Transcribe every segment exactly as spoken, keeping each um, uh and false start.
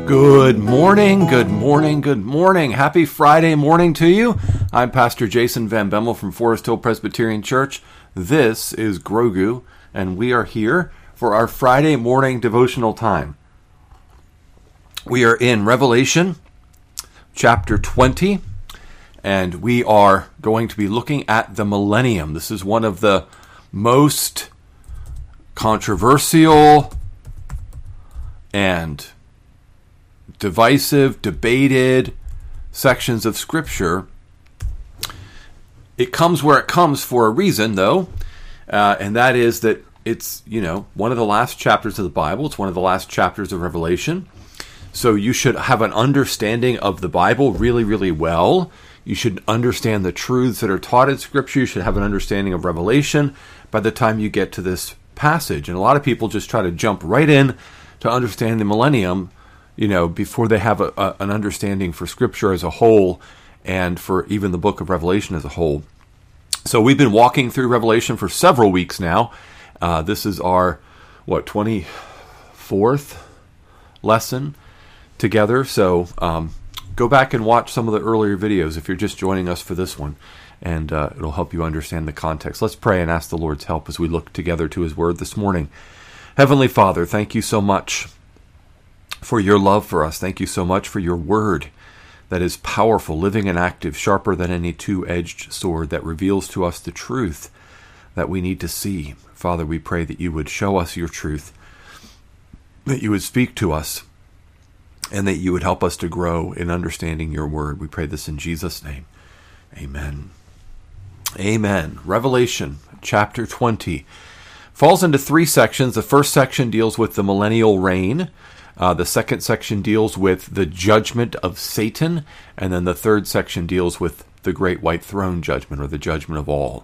Good morning, good morning, good morning. Happy Friday morning to you. I'm Pastor Jason Van Bemmel from Forest Hill Presbyterian Church. This is Grogu, and we are here for our Friday morning devotional time. We are in Revelation chapter twenty, and we are going to be looking at the millennium. This is one of the most controversial and divisive, debated sections of Scripture. It comes where it comes for a reason, though, uh, and that is that it's, you know, one of the last chapters of the Bible. It's one of the last chapters of Revelation. So you should have an understanding of the Bible really, really well. You should understand the truths that are taught in Scripture. You should have an understanding of Revelation by the time you get to this passage. And a lot of people just try to jump right in to understand the millennium, you know, before they have a, a, an understanding for Scripture as a whole and for even the book of Revelation as a whole. So we've been walking through Revelation for several weeks now. Uh, this is our, what, twenty-fourth lesson together. So um, go back and watch some of the earlier videos if you're just joining us for this one, and uh, it'll help you understand the context. Let's pray and ask the Lord's help as we look together to His Word this morning. Heavenly Father, thank you so much for your love for us. Thank you so much for your Word that is powerful, living and active, sharper than any two-edged sword, that reveals to us the truth that we need to see. Father, we pray that you would show us your truth, that you would speak to us, and that you would help us to grow in understanding your Word. We pray this in Jesus' name. Amen. Amen. Revelation chapter twenty falls into three sections. The first section deals with the millennial reign. Uh, the second section deals with the judgment of Satan. And then the third section deals with the great white throne judgment, or the judgment of all.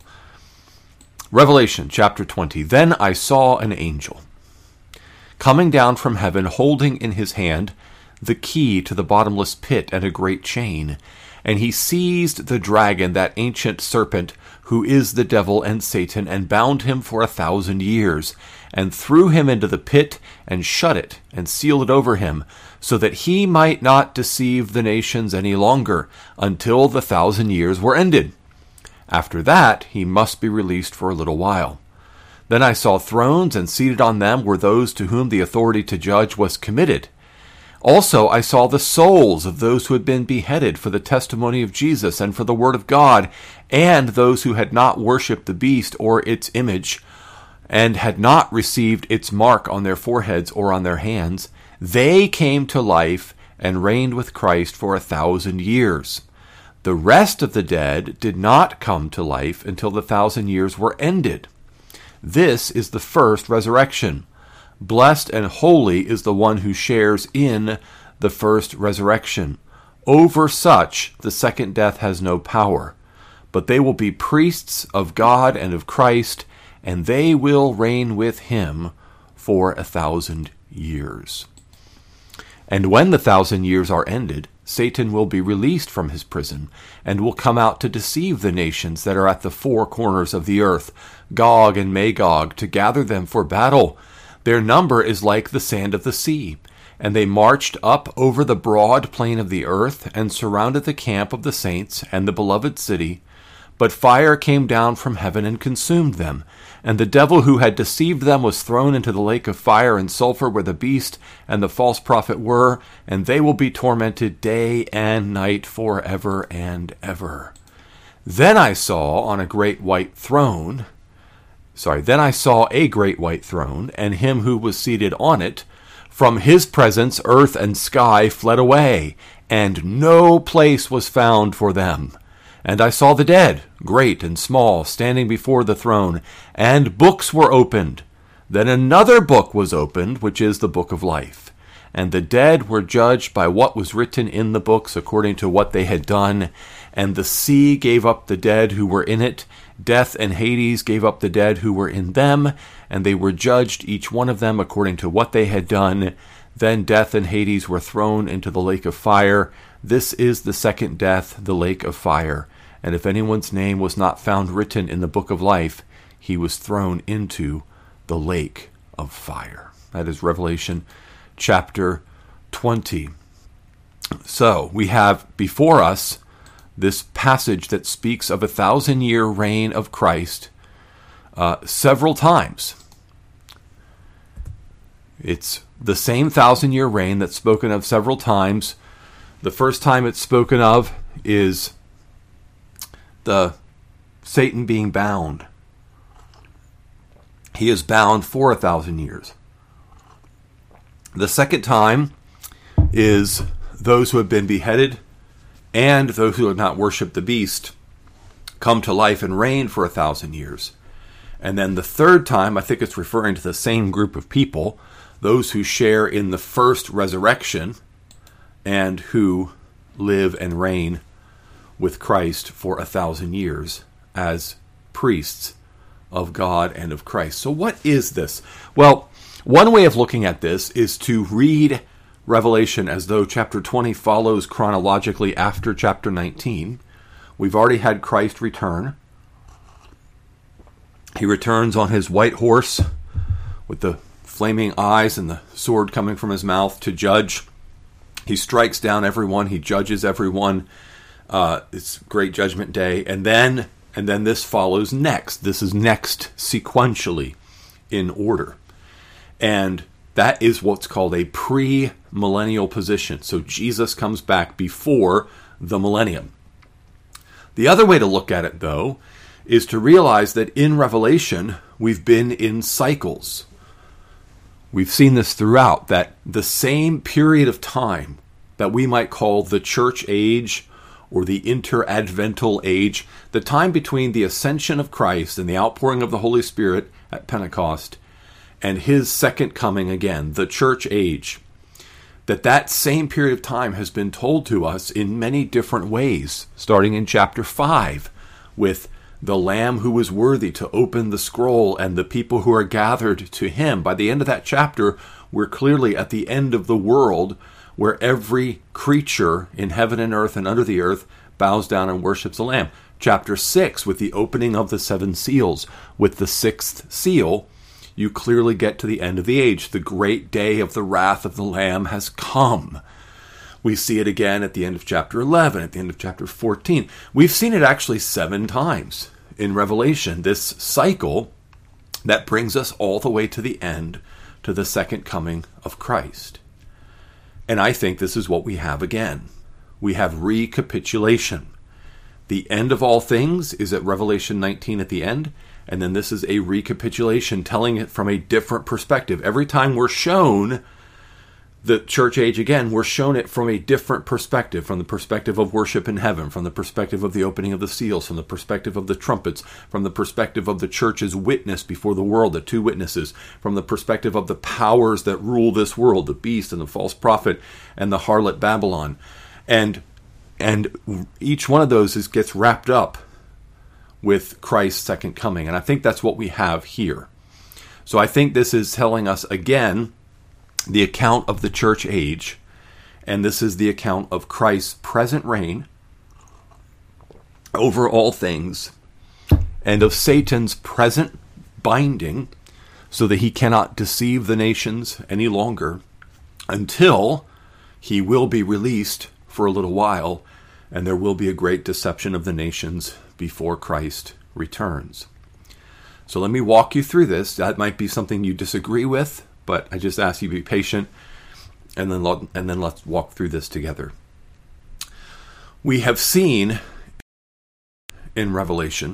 Revelation chapter twenty. Then I saw an angel coming down from heaven, holding in his hand the key to the bottomless pit and a great chain. And he seized the dragon, that ancient serpent, who is the devil and Satan, and bound him for a thousand years, and threw him into the pit, and shut it, and sealed it over him, so that he might not deceive the nations any longer, until the thousand years were ended. After that he must be released for a little while. Then I saw thrones, and seated on them were those to whom the authority to judge was committed. Also I saw the souls of those who had been beheaded for the testimony of Jesus and for the word of God, and those who had not worshipped the beast or its image, and had not received its mark on their foreheads or on their hands. They came to life and reigned with Christ for a thousand years. The rest of the dead did not come to life until the thousand years were ended. This is the first resurrection. Blessed and holy is the one who shares in the first resurrection. Over such the second death has no power, but they will be priests of God and of Christ, and they will reign with him for a thousand years. And when the thousand years are ended, Satan will be released from his prison, and will come out to deceive the nations that are at the four corners of the earth, Gog and Magog, to gather them for battle. Their number is like the sand of the sea. And they marched up over the broad plain of the earth, and surrounded the camp of the saints and the beloved city. But fire came down from heaven and consumed them. And the devil who had deceived them was thrown into the lake of fire and sulfur, where the beast and the false prophet were, and they will be tormented day and night forever and ever. Then I saw on a great white throne, sorry, then I saw a great white throne, and him who was seated on it. From his presence earth and sky fled away, and no place was found for them. And I saw the dead, great and small, standing before the throne, and books were opened. Then another book was opened, which is the book of life. And the dead were judged by what was written in the books according to what they had done. And the sea gave up the dead who were in it. Death and Hades gave up the dead who were in them. And they were judged, each one of them, according to what they had done. Then death and Hades were thrown into the lake of fire. This is the second death, the lake of fire. And if anyone's name was not found written in the book of life, he was thrown into the lake of fire. That is Revelation chapter twenty. So we have before us this passage that speaks of a thousand-year reign of Christ uh, several times. It's the same thousand-year reign that's spoken of several times. The first time it's spoken of is the Satan being bound. He is bound for a thousand years. The second time is those who have been beheaded and those who have not worshipped the beast come to life and reign for a thousand years. And then the third time, I think it's referring to the same group of people, those who share in the first resurrection and who live and reign with Christ for a thousand years as priests of God and of Christ. So what is this? Well, one way of looking at this is to read Revelation as though chapter twenty follows chronologically after chapter nineteen. We've already had Christ return. He returns on his white horse with the flaming eyes and the sword coming from his mouth to judge. He strikes down everyone. He judges everyone. Uh, it's great judgment day. And then, and then this follows next. This is next sequentially in order. And that is what's called a pre-millennial position. So Jesus comes back before the millennium. The other way to look at it, though, is to realize that in Revelation, we've been in cycles. We've seen this throughout, that the same period of time that we might call the church age or the interadvental age, the time between the ascension of Christ and the outpouring of the Holy Spirit at Pentecost and his second coming again, the church age, that that same period of time has been told to us in many different ways, starting in chapter five with the Lamb who was worthy to open the scroll and the people who are gathered to him. By the end of that chapter, we're clearly at the end of the world where every creature in heaven and earth and under the earth bows down and worships the Lamb. Chapter six, with the opening of the seven seals, with the sixth seal, you clearly get to the end of the age. The great day of the wrath of the Lamb has come. We see it again at the end of chapter eleven, at the end of chapter fourteen. We've seen it actually seven times in Revelation, this cycle that brings us all the way to the end, to the second coming of Christ. And I think this is what we have again. We have recapitulation. The end of all things is at Revelation nineteen at the end, and then this is a recapitulation, telling it from a different perspective. Every time we're shown the church age again, we're shown it from a different perspective, from the perspective of worship in heaven, from the perspective of the opening of the seals, from the perspective of the trumpets, from the perspective of the church's witness before the world, the two witnesses, from the perspective of the powers that rule this world, the beast and the false prophet and the harlot Babylon. And and each one of those is, gets wrapped up with Christ's second coming. And I think that's what we have here. So I think this is telling us again the account of the church age, and this is the account of Christ's present reign over all things, and of Satan's present binding, so that he cannot deceive the nations any longer until he will be released for a little while, and there will be a great deception of the nations before Christ returns. So let me walk you through this. That might be something you disagree with, but I just ask you to be patient, and then and then let's walk through this together. We have seen in Revelation,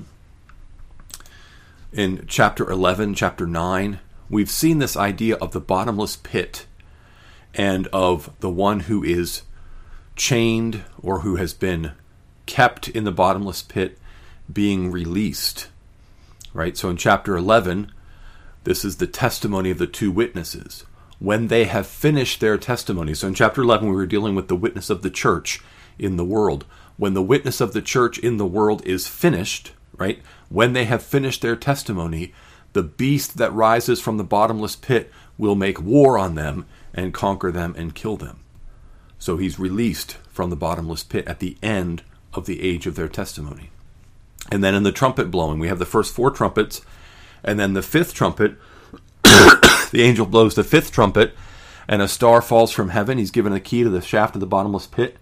in chapter eleven, chapter nine, we've seen this idea of the bottomless pit and of the one who is chained or who has been kept in the bottomless pit being released. Right? So in chapter eleven, this is the testimony of the two witnesses. When they have finished their testimony. So in chapter eleven, we were dealing with the witness of the church in the world. When the witness of the church in the world is finished, right? When they have finished their testimony, the beast that rises from the bottomless pit will make war on them and conquer them and kill them. So he's released from the bottomless pit at the end of the age of their testimony. And then in the trumpet blowing, we have the first four trumpets. And then the fifth trumpet, the angel blows the fifth trumpet, and a star falls from heaven. He's given a key to the shaft of the bottomless pit.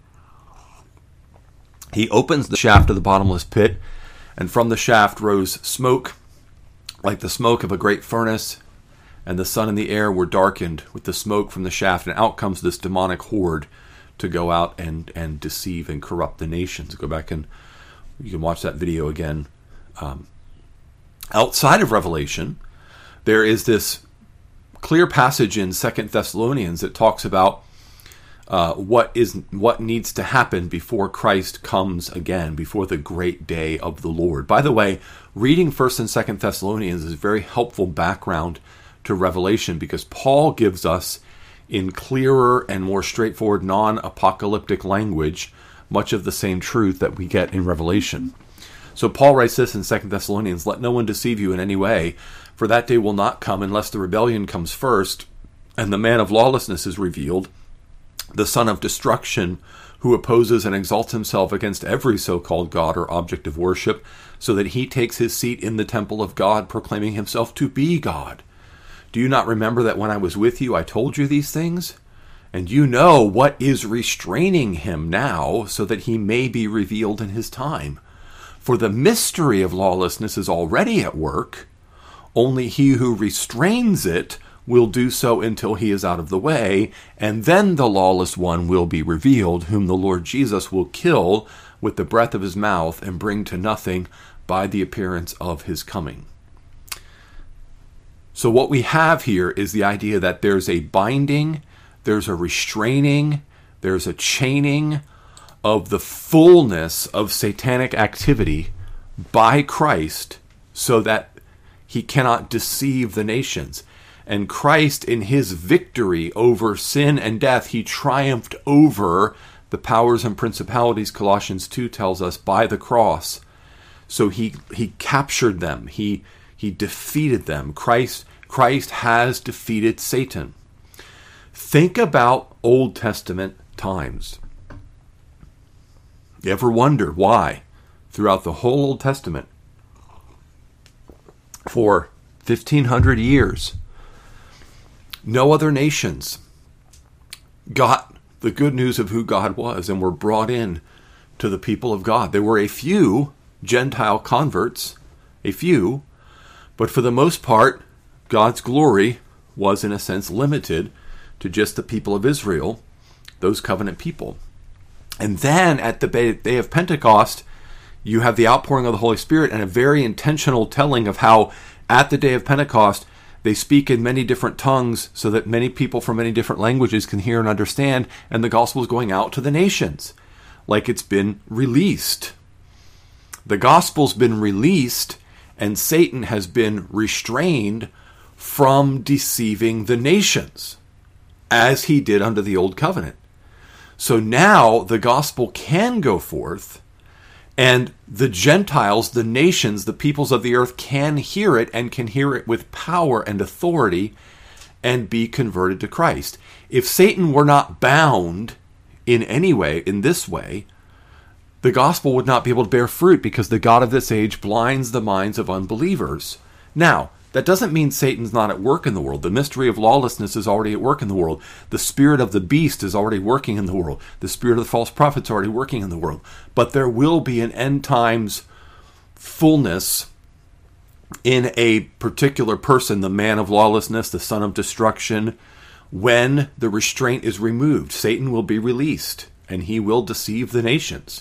He opens the shaft of the bottomless pit, and from the shaft rose smoke, like the smoke of a great furnace, and the sun and the air were darkened with the smoke from the shaft, and out comes this demonic horde to go out and, and deceive and corrupt the nations. Go back and you can watch that video again. Um, outside of Revelation, there is this clear passage in Second Thessalonians that talks about uh, what is what needs to happen before Christ comes again, before the great day of the Lord. By the way, reading First and Second Thessalonians is a very helpful background to Revelation, because Paul gives us, in clearer and more straightforward, non-apocalyptic language, much of the same truth that we get in Revelation. So Paul writes this in Second Thessalonians, "Let no one deceive you in any way, for that day will not come unless the rebellion comes first, and the man of lawlessness is revealed, the son of destruction, who opposes and exalts himself against every so-called God or object of worship, so that he takes his seat in the temple of God, proclaiming himself to be God. Do you not remember that when I was with you, I told you these things? And you know what is restraining him now, so that he may be revealed in his time. For the mystery of lawlessness is already at work. Only he who restrains it will do so until he is out of the way, and then the lawless one will be revealed, whom the Lord Jesus will kill with the breath of his mouth and bring to nothing by the appearance of his coming." So what we have here is the idea that there's a binding, there's a restraining, there's a chaining of the fullness of satanic activity by Christ, so that he cannot deceive the nations. And Christ, in his victory over sin and death, he triumphed over the powers and principalities, Colossians two tells us, by the cross. So he he captured them. He he defeated them. Christ Christ has defeated Satan. Think about Old Testament times. You ever wonder why, throughout the whole Old Testament, for fifteen hundred years, no other nations got the good news of who God was and were brought in to the people of God? There were a few Gentile converts, a few, but for the most part, God's glory was, in a sense, limited to just the people of Israel, those covenant people. And then at the day of Pentecost, you have the outpouring of the Holy Spirit and a very intentional telling of how at the day of Pentecost, they speak in many different tongues so that many people from many different languages can hear and understand, and the gospel is going out to the nations like it's been released. The gospel's been released, and Satan has been restrained from deceiving the nations, as he did under the old covenant. So now the gospel can go forth, and the Gentiles, the nations, the peoples of the earth can hear it, and can hear it with power and authority, and be converted to Christ. If Satan were not bound in any way, in this way, the gospel would not be able to bear fruit, because the God of this age blinds the minds of unbelievers. Now, that doesn't mean Satan's not at work in the world. The mystery of lawlessness is already at work in the world. The spirit of the beast is already working in the world. The spirit of the false prophet is already working in the world. But there will be an end times fullness in a particular person, the man of lawlessness, the son of destruction, when the restraint is removed. Satan will be released, and he will deceive the nations.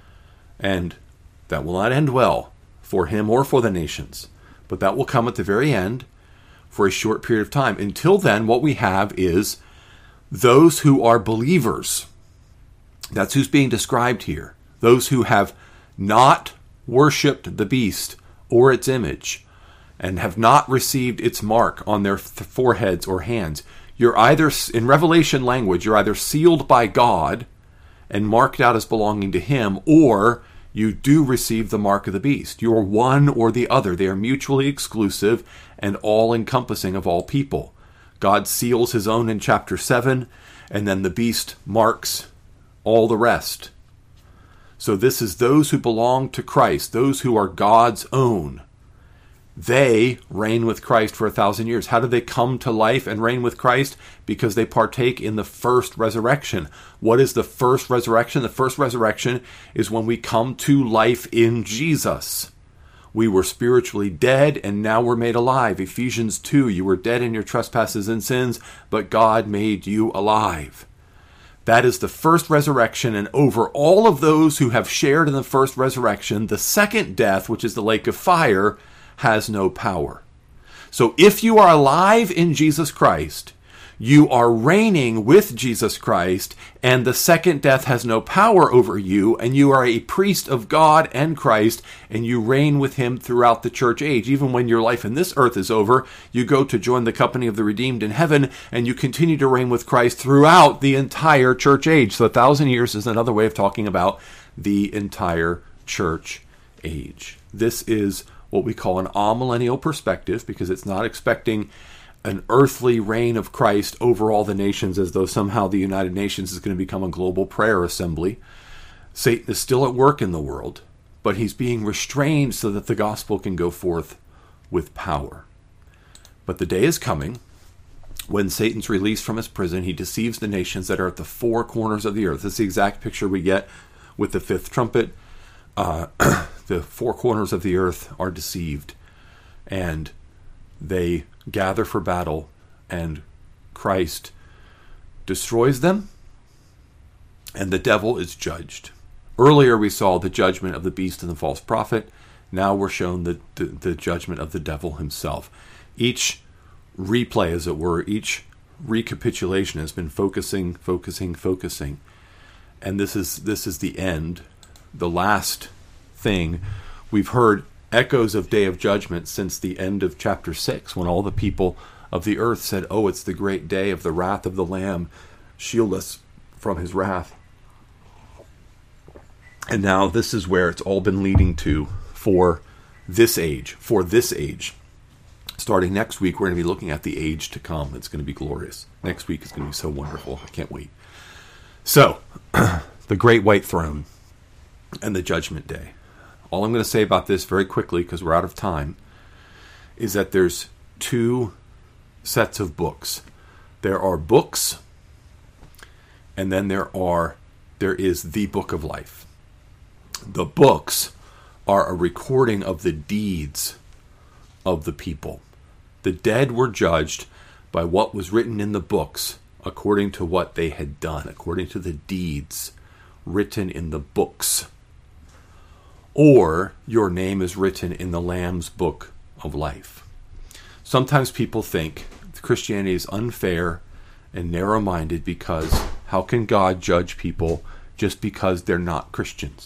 And that will not end well for him or for the nations. But that will come at the very end for a short period of time. Until then, what we have is those who are believers. That's who's being described here. Those who have not worshipped the beast or its image, and have not received its mark on their foreheads or hands. You're either, in Revelation language, you're either sealed by God and marked out as belonging to him, or you do receive the mark of the beast. You're one or the other. They are mutually exclusive and all-encompassing of all people. God seals his own in chapter seven, and then the beast marks all the rest. So this is those who belong to Christ, those who are God's own. They reign with Christ for a thousand years. How do they come to life and reign with Christ? Because they partake in the first resurrection. What is the first resurrection? The first resurrection is when we come to life in Jesus. We were spiritually dead, and now we're made alive. Ephesians two, you were dead in your trespasses and sins, but God made you alive. That is the first resurrection, and over all of those who have shared in the first resurrection, the second death, which is the lake of fire, has no power. So if you are alive in Jesus Christ, you are reigning with Jesus Christ, and the second death has no power over you, and you are a priest of God and Christ, and you reign with him throughout the church age. Even when your life in this earth is over, you go to join the company of the redeemed in heaven, and you continue to reign with Christ throughout the entire church age. So a thousand years is another way of talking about the entire church age. This is what we call an amillennial perspective, because it's not expecting an earthly reign of Christ over all the nations as though somehow the United Nations is going to become a global prayer assembly. Satan is still at work in the world, but he's being restrained so that the gospel can go forth with power. But the day is coming when Satan's released from his prison. He deceives the nations that are at the four corners of the earth. This is the exact picture we get with the fifth trumpet. Uh, the four corners of the earth are deceived, and they gather for battle, and Christ destroys them, and the devil is judged. Earlier we saw the judgment of the beast and the false prophet. Now we're shown the, the, the judgment of the devil himself. Each replay, as it were, each recapitulation has been focusing, focusing, focusing. And this is this is the end, the last thing. We've heard echoes of Day of Judgment since the end of chapter six, when all the people of the earth said, oh, it's the great day of the wrath of the Lamb. Shield us from his wrath. And now this is where it's all been leading to for this age, for this age. Starting next week, we're going to be looking at the age to come. It's going to be glorious. Next week is going to be so wonderful. I can't wait. So, the great white throne and the judgment day. All I'm going to say about this very quickly, because we're out of time, is that there's two sets of books. There are books, and then there are there is the book of life. The books are a recording of the deeds of the people. The dead were judged by what was written in the books, according to what they had done, according to the deeds written in the books. Or your name is written in the Lamb's book of life. Sometimes people think Christianity is unfair and narrow-minded because how can God judge people just because they're not Christians?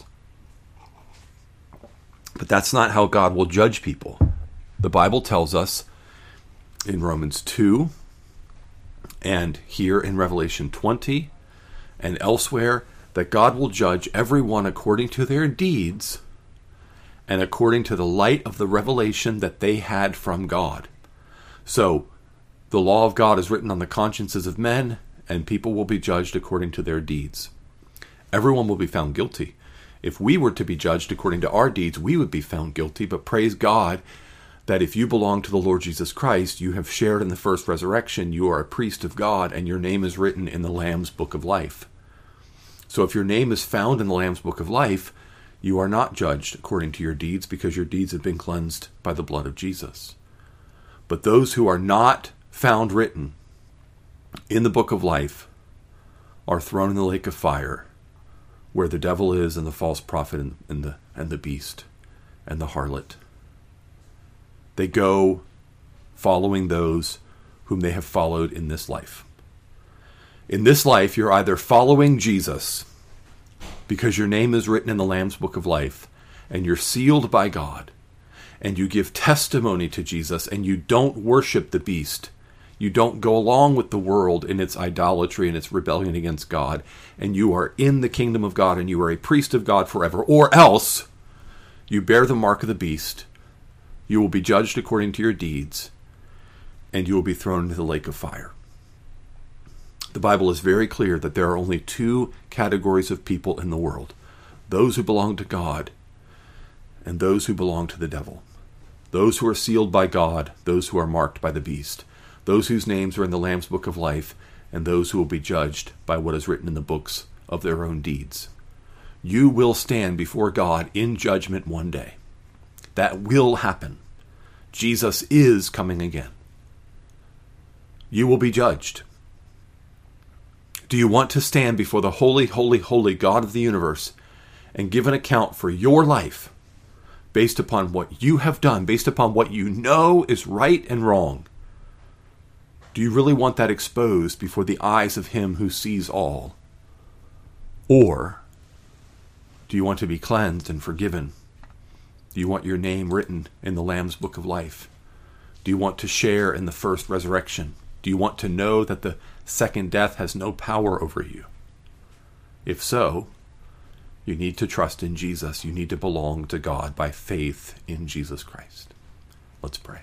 But that's not how God will judge people. The Bible tells us in Romans two and here in Revelation twenty and elsewhere that God will judge everyone according to their deeds and according to the light of the revelation that they had from God. So, the law of God is written on the consciences of men, and people will be judged according to their deeds. Everyone will be found guilty. If we were to be judged according to our deeds, we would be found guilty, but praise God that if you belong to the Lord Jesus Christ, you have shared in the first resurrection, you are a priest of God, and your name is written in the Lamb's book of life. So if your name is found in the Lamb's book of life, you are not judged according to your deeds, because your deeds have been cleansed by the blood of Jesus. But those who are not found written in the book of life are thrown in the lake of fire, where the devil is, and the false prophet, and, and the and the beast, and the harlot. They go following those whom they have followed in this life. In this life, you're either following Jesus because your name is written in the Lamb's book of life, and you're sealed by God, and you give testimony to Jesus, and you don't worship the beast. You don't go along with the world in its idolatry and its rebellion against God, and you are in the kingdom of God, and you are a priest of God forever. Or else, you bear the mark of the beast, you will be judged according to your deeds, and you will be thrown into the lake of fire. The Bible is very clear that there are only two categories of people in the world: those who belong to God and those who belong to the devil. those who are sealed by God, those who are marked by the beast, those whose names are in the Lamb's book of life, and those who will be judged by what is written in the books of their own deeds. You will stand before God in judgment one day. That will happen. Jesus is coming again. You will be judged. Do you want to stand before the holy, holy, holy God of the universe and give an account for your life based upon what you have done, based upon what you know is right and wrong? Do you really want that exposed before the eyes of him who sees all? Or do you want to be cleansed and forgiven? Do you want your name written in the Lamb's book of life? Do you want to share in the first resurrection? Do you want to know that the second death has no power over you? If so, you need to trust in Jesus. You need to belong to God by faith in Jesus Christ. Let's pray.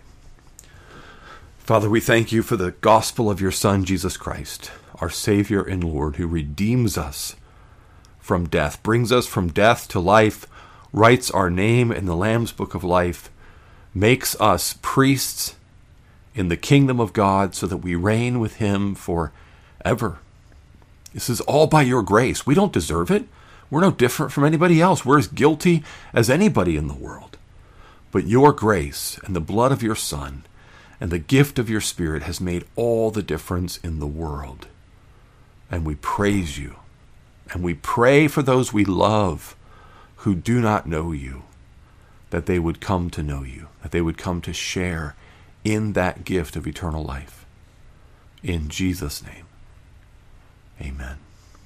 Father, we thank you for the gospel of your Son, Jesus Christ, our Savior and Lord, who redeems us from death, brings us from death to life, writes our name in the Lamb's book of life, makes us priests in the kingdom of God so that we reign with him forever. This is all by your grace. We don't deserve it. We're no different from anybody else. We're as guilty as anybody in the world. But your grace and the blood of your Son and the gift of your Spirit has made all the difference in the world. And we praise you. And we pray for those we love who do not know you, that they would come to know you, that they would come to share in that gift of eternal life. In Jesus' name, amen.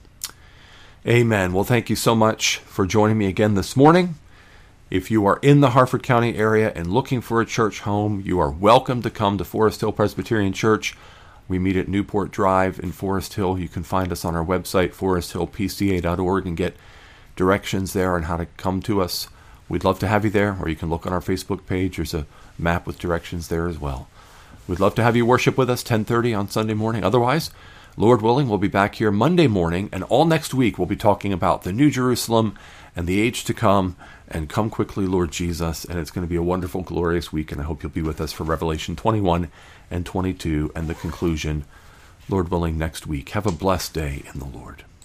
Amen. Well, thank you so much for joining me again this morning. If you are in the Harford County area and looking for a church home, you are welcome to come to Forest Hill Presbyterian Church. We meet at Newport Drive in Forest Hill. You can find us on our website, forest hill p c a dot org, and get directions there on how to come to us. We'd love to have you there, or you can look on our Facebook page. There's a map with directions there as well. We'd love to have you worship with us ten thirty on Sunday morning. Otherwise, Lord willing, we'll be back here Monday morning, and all next week we'll be talking about the New Jerusalem and the age to come, and come quickly, Lord Jesus. And it's going to be a wonderful, glorious week, and I hope you'll be with us for Revelation twenty-one and twenty-two and the conclusion, Lord willing, next week. Have a blessed day in the Lord.